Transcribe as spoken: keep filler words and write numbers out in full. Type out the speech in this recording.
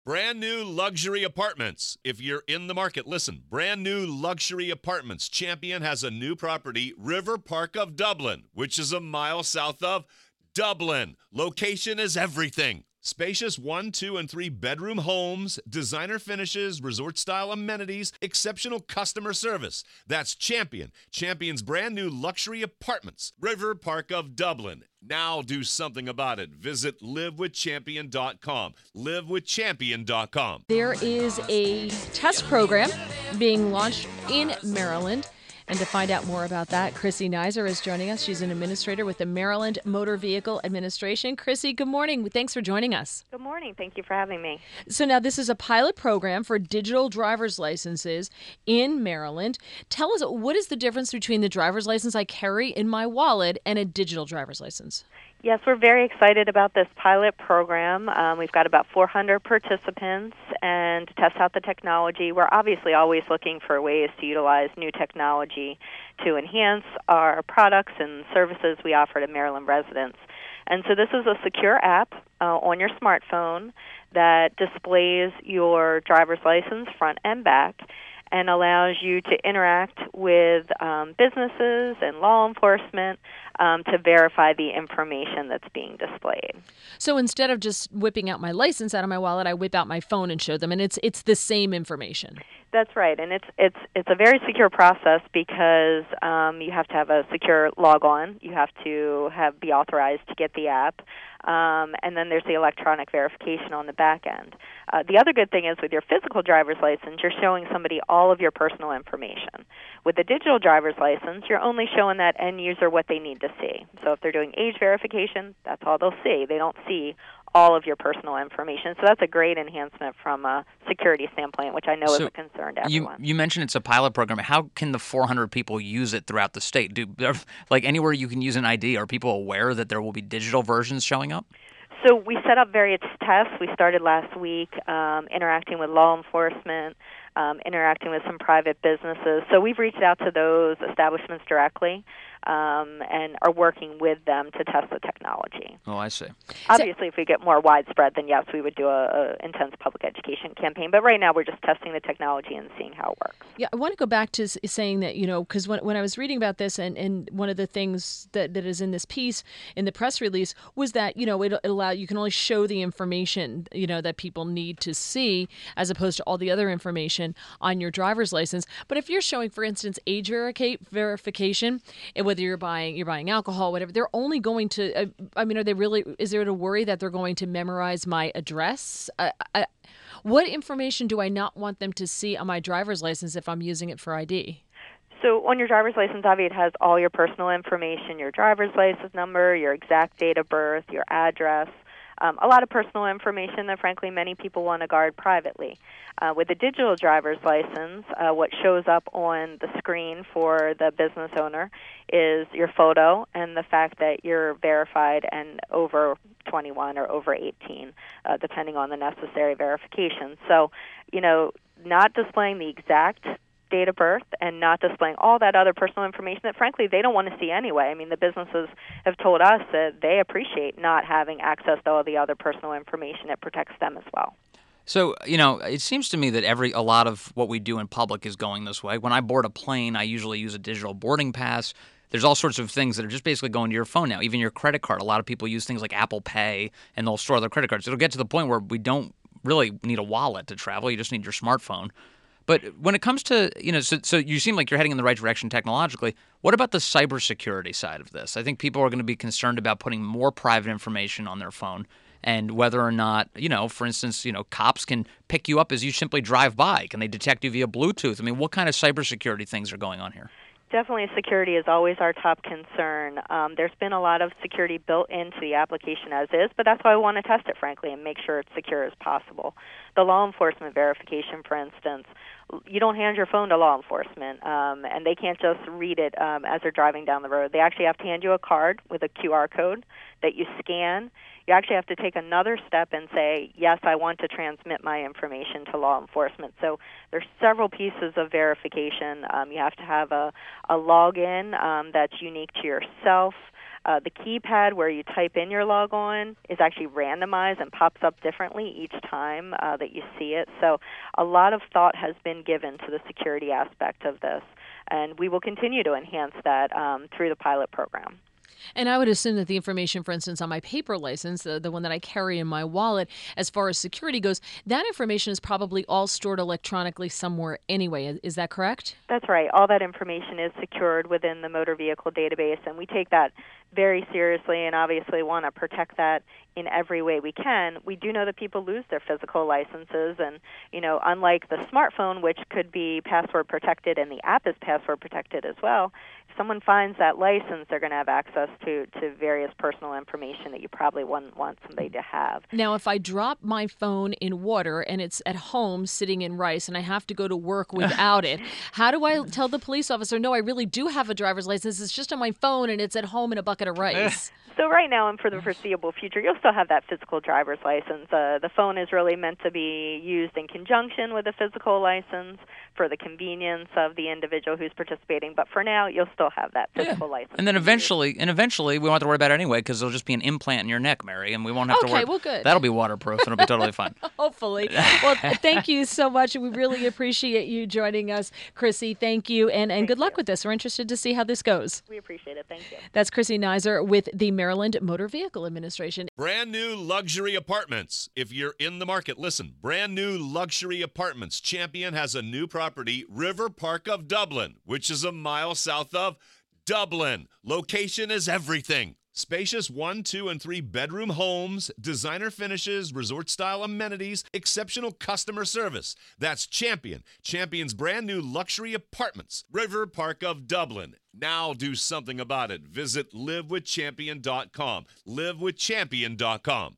Brand new luxury apartments. If you're in the market, listen. Brand new luxury apartments. Champion has a new property, River Park of Dublin, which is a mile south of Dublin. Location is everything. Spacious one, two, and three bedroom homes, designer finishes, resort-style amenities, exceptional customer service. That's Champion. Champion's brand new luxury apartments, River Park of Dublin. Now do something about it. Visit live with champion dot com. live with champion dot com. There is a test program being launched in Maryland. And to find out more about that, Chrissy Nizer is joining us. She's an administrator with the Maryland Motor Vehicle Administration. Chrissy, good morning. Thanks for joining us. Good morning. Thank you for having me. So now this is a pilot program for digital driver's licenses in Maryland. Tell us, what is the difference between the driver's license I carry in my wallet and a digital driver's license? Yes, we're very excited about this pilot program. Um, we've got about four hundred participants, and to test out the technology, we're obviously always looking for ways to utilize new technology to enhance our products and services we offer to Maryland residents. And so this is a secure app uh, on your smartphone that displays your driver's license front and back and allows you to interact with um, businesses and law enforcement um, to verify the information that's being displayed. So instead of just whipping out my license out of my wallet, I whip out my phone and show them, and it's it's the same information. That's right, and it's it's it's a very secure process because um, you have to have a secure log-on. You have to have be authorized to get the app, um, and then there's the electronic verification on the back end. Uh, the other good thing is with your physical driver's license, you're showing somebody all of your personal information. With the digital driver's license, you're only showing that end user what they need to see. So if they're doing age verification, that's all they'll see. They don't see all of your personal information. So that's a great enhancement from a security standpoint, which I know so is a concern to everyone. You, you mentioned it's a pilot program. How can the four hundred people use it throughout the state? Do like anywhere you can use an I D, are people aware that there will be digital versions showing up? So we set up various tests. We started last week um, interacting with law enforcement, um, interacting with some private businesses. So we've reached out to those establishments directly um, and are working with them to test the technology. Oh, I see. Obviously, if we get more widespread, then yes, we would do a, a intense public education campaign. But right now, we're just testing the technology and seeing how it works. Yeah, I want to go back to saying that, you know, because when, when I was reading about this, and, and one of the things that, that is in this piece, in the press release, was that, you know, it, it allow you can only show the information, you know, that people need to see, as opposed to all the other information on your driver's license. But if you're showing, for instance, age verica- verification, and whether you're buying you're buying alcohol, whatever, they're only going to, uh, I mean, are they really, is there a worry that they're going to memorize my address? Uh, I, what information do I not want them to see on my driver's license if I'm using it for I D? So on your driver's license, obviously, it has all your personal information, your driver's license number, your exact date of birth, your address, um, a lot of personal information that, frankly, many people want to guard privately. Uh, with a digital driver's license, uh, what shows up on the screen for the business owner is your photo and the fact that you're verified and over twenty-one or over eighteen, uh, depending on the necessary verification. So, you know, not displaying the exact date of birth and not displaying all that other personal information that, frankly, they don't want to see anyway. I mean, the businesses have told us that they appreciate not having access to all the other personal information. It protects them as well. So, you know, it seems to me that every a lot of what we do in public is going this way. When I board a plane, I usually use a digital boarding pass. There's all sorts of things that are just basically going to your phone now, even your credit card. A lot of people use things like Apple Pay, and they'll store their credit cards. It'll get to the point where we don't really need a wallet to travel. You just need your smartphone. But when it comes to, you know, so, so you seem like you're heading in the right direction technologically. What about the cybersecurity side of this? I think people are going to be concerned about putting more private information on their phone and whether or not, you know, for instance, you know, cops can pick you up as you simply drive by. Can they detect you via Bluetooth? I mean, what kind of cybersecurity things are going on here? Definitely security is always our top concern. Um, there's been a lot of security built into the application as is, but that's why we want to test it, frankly, and make sure it's secure as possible. The law enforcement verification, for instance, you don't hand your phone to law enforcement, um, and they can't just read it um, as they're driving down the road. They actually have to hand you a card with a Q R code that you scan. You actually have to take another step and say, yes, I want to transmit my information to law enforcement. So there's several pieces of verification. Um, you have to have a, a login um, that's unique to yourself. Uh, the keypad where you type in your logon is actually randomized and pops up differently each time uh, that you see it. So a lot of thought has been given to the security aspect of this, and we will continue to enhance that um, through the pilot program. And I would assume that the information, for instance, on my paper license, the, the one that I carry in my wallet, as far as security goes, that information is probably all stored electronically somewhere anyway. Is that correct? That's right. All that information is secured within the motor vehicle database, and we take that very seriously and obviously want to protect that in every way we can. We do know that people lose their physical licenses, and, you know, unlike the smartphone, which could be password protected and the app is password protected as well, if someone finds that license, they're going to have access to, to various personal information that you probably wouldn't want somebody to have. Now, if I drop my phone in water and it's at home sitting in rice and I have to go to work without it, how do I tell the police officer, no, I really do have a driver's license, it's just on my phone and it's at home in a bucket of rice? So right now and for the foreseeable future, you'll still have that physical driver's license. Uh, the phone is really meant to be used in conjunction with a physical license for the convenience of the individual who's participating. But for now, you'll still have that physical yeah. license. And then eventually, and eventually, we won't have to worry about it anyway because it'll just be an implant in your neck, Mary, and we won't have okay, to worry. Okay, well, good. That'll be waterproof, and it'll be totally fine. Hopefully. Well, thank you so much. We really appreciate you joining us, Chrissy. Thank you, and, and Thank good luck you. with this. We're interested to see how this goes. We appreciate it. Thank you. That's Chrissy Nizer with the Maryland Motor Vehicle Administration. Brand new luxury apartments. If you're in the market, listen. Brand new luxury apartments. Champion has a new property, River Park of Dublin, which is a mile south of Dublin. Location is everything. Spacious one, two, and three bedroom homes, designer finishes, resort-style amenities, exceptional customer service. That's Champion. Champion's brand new luxury apartments, River Park of Dublin. Now do something about it. Visit live with champion dot com. live with champion dot com.